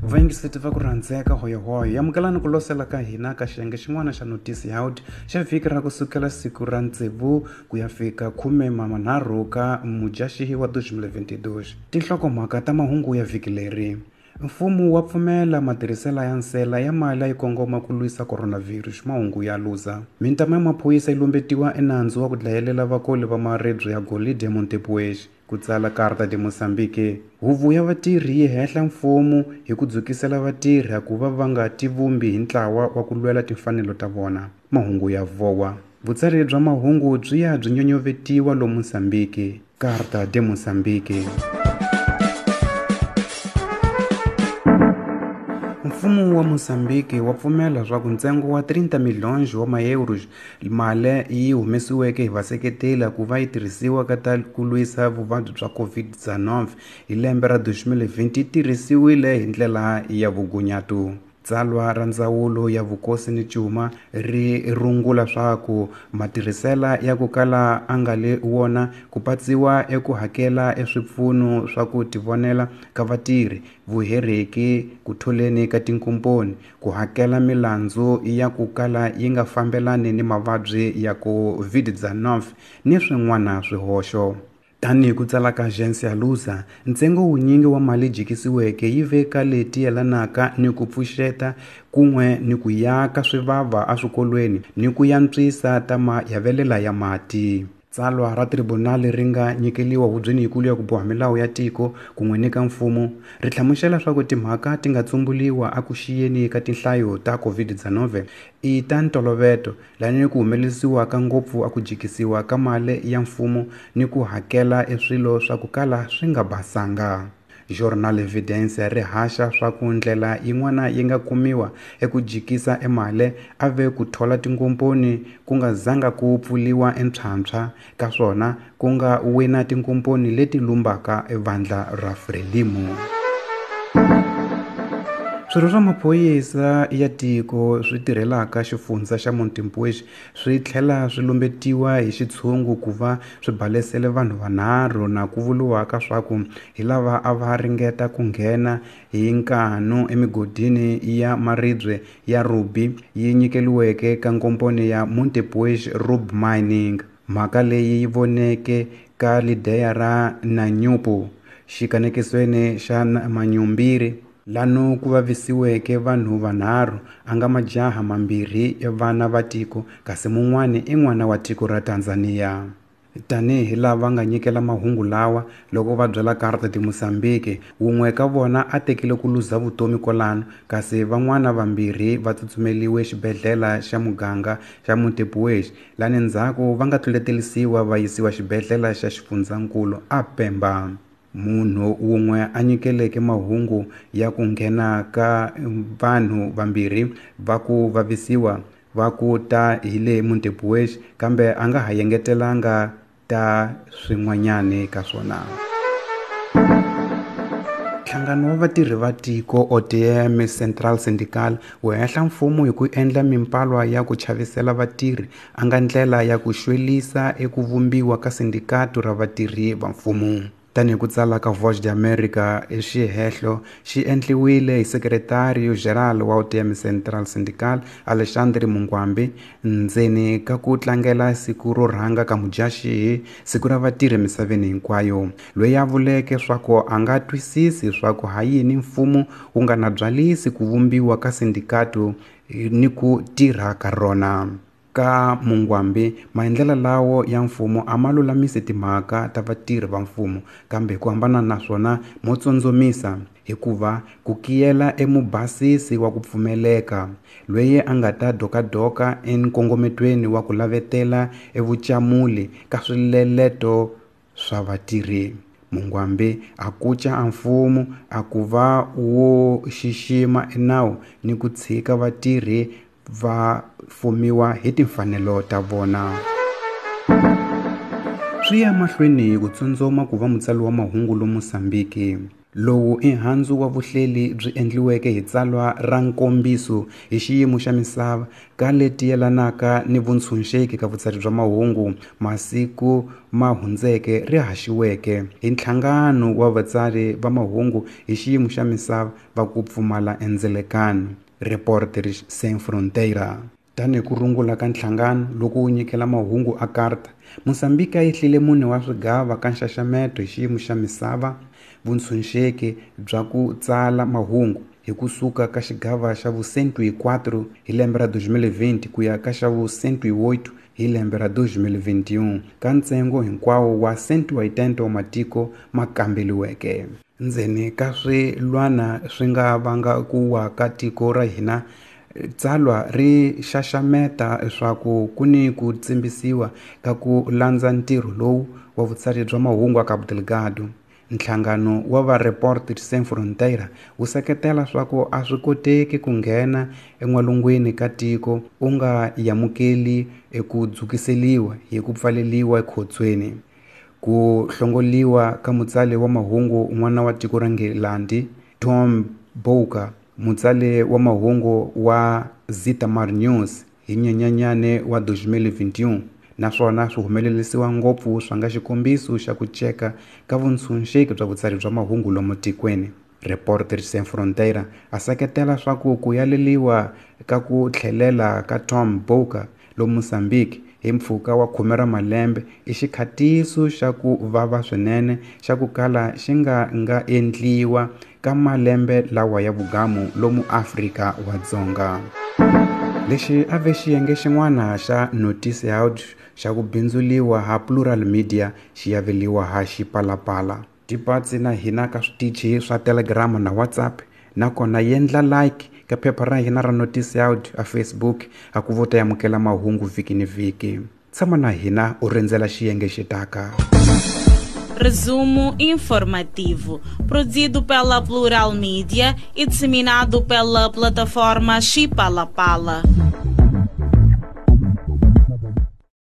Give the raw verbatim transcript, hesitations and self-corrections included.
vayingiseti va ku rhandzeka hoyohoyo yamukelani ku losela ka hina ka xiyenge xin'wana xa notisi ya audio xa vhiki ra kusukela siku ra ntsevu ku ya fika khume manharhu ka Mudyaxihi wa twenty twenty-two. Tinhlokomhaka ta mahungu ya vhiki leri. Mfumo wa pfumela matirhiselo ya nsela ya mali yi kongoma ku lwisa coronavirus. Mahungu ya luza. Mintama ya maphorisa yi lumbetiwa enandzu wa ku dlayelela vakoli va maribye ya golidi eMontepuez. Ku tsala Carta de Moçambique. Huvo ya vatirhi yi hehla mfumo hi ku dzukisela vatirhi ku va va nga tivumbi hi ntlawa wa ku lwela timfanelo ta vona. Mahungu ya vowa. Vutsari bya mahungu byi ya byi nyonyovetiwa lo Moçambique. Carta de Moçambique. Mfumo wa Moçambique wa pfumela swa ku ntsengo wa thirty milhões wa maeuros mali yi humesiweke hi vaseketeli ku va yi tirhisiwa ka ta ku lwisa vuvabyi bya covid nineteen hi lembe ra twenty twenty tirhisiwile hi ndlela ya vugunyato. Tsalwa ra ndzawulo ya vukosi ni cuma ri rungula swa ku matirhisela ya ku kala a nga le wona ku patsiwa eku hakela eswipfuno swa ku tivonela ka vatirhi, vuhereki ku tholeni ka tinkomponi, ku hakela milandzu ya ku kala yi nga fambelani ni mavabyi ya covid nineteen ni swin'wana swihoxo. Tani ku tsala ka agency ya luza, ntsengo wunyingi wa mali jikisiweke yi veka leti yelanaka ni ku pfuxeta kun'we ni ku yaka swivava eswikolweni ni ku yantswisa ta mayavelela ya mati. Tsalwa ra tribunal ri nga nyikeliwa hubyeni yikulu ya ku boha milawu ya tiko ku n'wi nyika mfumo ri hlamusela swa ku timhaka ti nga tsumbuliwa a ku xiyeni ka tinhlayo ta covid nineteen i ta ntolovelo lani ku humelelisiwa ka ngopfu a ku jikisiwa ka mali ya mfumo ni ku hakela eswilo swa ku kala swi nga basanga. Journal Evidence ri haxa swa ku ndlela yin'wana yi nga kumiwa eku jikisa emali ave ku thola tinkomponi ku nga zanga ku pfuliwa entshwantshwa ka swona ku nga wina tinkomponi leti lumbaka evandla ra Frelimo. Swirho swa maphorisa ya tiko swi tirhelaka xifundza xa Montepuez swi tlhela swi lumbetiwa hi xitshungu ku va swi balesele vanhu vanharhu na ku vuliwa ka swa ku hi lava a va ringeta ku nghena hi nkanu emigodini ya maribye ya Ruby yi nyikeliweke ka nkomponi ya Montepuez Ruby Mining. Mhaka leyi yi voneke ka lideya ra Nanyupo xikanekisweni xa Manyumbiri lano ku vavisiweke vanhu vanharhu anga majaha mambirhi ya vana va tiko kasi mun'wana i n'wana wa tiko ra Tanzania. Tanihi lava nga nyikela mahungu lawa loko va byela Carta de Moçambique, wun'we ka vona a tekile ku luza vutomi kolano kasi van'wana vambirhi va tsutsumeliwe xibedhlele xa muganga xa Montepuez lani ndzhaku va nga tluletelisiwa va yisiwa xibedhlele xa xifundzankulu a Pemba. Munhu wun'we a nyikeleke mahungu ya ku nghena ka vanhu vambirhi va ku vavisiwa va ku ta hi le Montepuez kambe a nga ha yengetelanga ta swin'wanyani ka swona. Nhlangano wa vatirhi va tiko O T M Central Syndical wu hehla mfumo hi ku endla mimpalwa ya ku chavisela vatirhi a nga ndlela ya ku xwelisa eku vumbiwa ka sindikato ra vatirhi va mfumo. Tani ku tsala ka Voice de America e xihehlo xi endliwile hi sekretari general wa O T M Central Syndical Alexandre Mungwambi ndzeni ka ku tlangela siku ro rhanga ka Mudyaxihi, siku ra vatirhi misaveni hinkwayo, loyi a vuleke swa ku a nga twisisi swa ku hayini mfumo wu nga na byalisi ku vumbiwa ka sindikato ni ku tirha ka rona. Ka Mungwambi maendlela lawo ya mfumo a ma lulamisi timhaka ta vatirhi va mfumo kambe ku hambana na swona mo tsondzomisa hikuva ku kiyela emubasisi wa ku pfumeleka loyi a nga ta dokadoka enkongometweni wa ku lavetela evucamuli ka swileleto swa vatirhi. Mungwambi a kuca a mfumo a ku va wo xixima enawu ni ku tshika vatirhi va fumiwa hi timfanelo ta vona. Swi ya mahlweni ku tsundzoma ku va mutsali wa mahungu lo Moçambique. lowu i handzu wa vuhleli byi endliweke hi tsalwa ra nkombiso hi xiyimo xa misava ka leti yelanaka ni vutshunxeki ka vutsari bya mahungu masiku ma hundzeke ri haxiweke hi nhlangano wa vatsari va mahungu hi xiyimo xa misava va ku pfumala endzelekano Reporters Sans Frontières. Tani ku rungula ka nhlangano loko wu nyikela mahungu a karta, Mozambique yi hlile mune wa swigava ka nxaxameto hi xiyimo xa misava vutshunxeki bya ku tsala mahungu hi kusuka ka xigava xa vu cento e quatro hi lembe ra dois mil e vinte ku ya ka xa vu cento e oito hi lembe ra dois mil e vinte e um ka ntsengo hinkwawo wa cento e oitenta wa matiko ma kambeliweke. Ndzeni ka swilwana swi nga vanga ku wa ka tiko ra hina, tsalwa ri xaxameta leswaku ku ni ku tsimbisiwa ka ku landza ntirho lowu wa vutsari bya mahungu a Cabo Delgado. Nhlangano wa va Reporters Sans Frontières wu seketela swaku a swi koteki ku nghena en'walungwini ka tiko u nga yamukeli eku dzukiseliwa hi ku pfaleliwa ekhotsweni. Ku hlongoliwa ka mutsali wa mahungu n'wana wa tiko ra Ngilandi Tom Bouk, mutsali wa mahungu wa Zitamar News hi Nyenyanyane wa dois mil e vinte e um, naswona swi humelelisiwa ngopfu swa nga xikombiso xa ku cheka ka vutshunxeki bya vutsari bya mahungu lomu tikweni. Reporters Sans Frontières a seketela swaku ku yaleliwa ka ku tlhelela ka Tom Bouk lomu Mozambique hi mpfhuka wa khume ra malembe i xikhatiso xa ku vava swinene xa ku kala xi nga nga endliwa ka malembe lawa ya vugamu lomu Afrika wadzonga. Lexi a ve xiyenge xin'wana xa notice audio xa ku bindzuliwa ha Plural Media xi yaveliwa ha Xipalapala. Tipatsi na hina ka switichi swa Telegram na WhatsApp, nakona yendla like ka phepha ra hina ra notice audio a Facebook a ku vota yamukela mahungu viki ni viki. Tshama na hina u rendzela xiyenge xitaka. Resumo informativo, produzido pela Plural Media e disseminado pela plataforma Xipalapala.